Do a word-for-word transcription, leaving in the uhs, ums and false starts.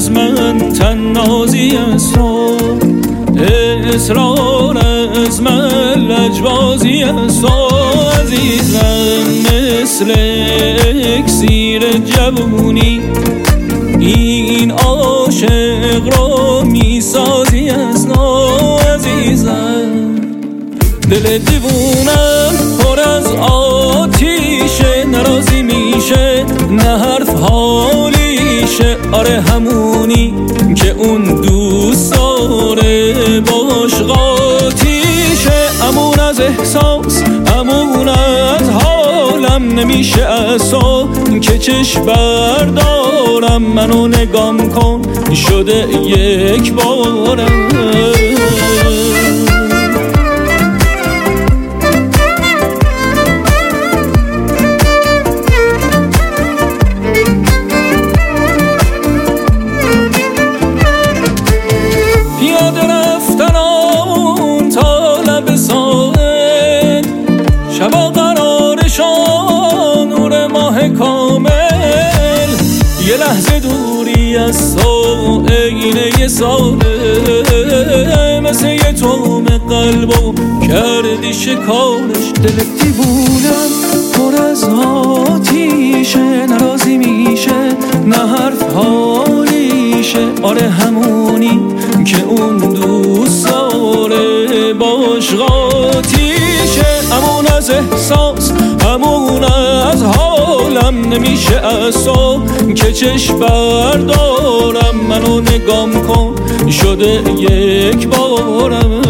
از من طنازی است و اصرار از من لجبازی است و عزیزم مثل اکسیر جوونی این عاشق رو میسازی از نو عزیزم. دل دیوونم پر از آتیشه، ناراضی میشه نه حرف حالیشه. آره همونی که اون دوست داره باش قاطیشه. امون از احساس امون از حالم نمیشه اصلا که چشم بردارم. منو نگام کن شده یک بارم. پیاده رفتن آمون تا لب ساحل، شبا قرارشان نور ماه کامل. یه لحظه دوری از تو عین یه ساله، مثل یه توم قلبو کردی شکارش. دل دیوونم پر از آتیشه، ناراضی میشه نه حرف حالیشه. آره همونی که اون دوست داره باش قاطیشه. همون از احساس همون از حالم نمیشه اصلا که چشم بردارم. منو نگام کن شده یک بارم.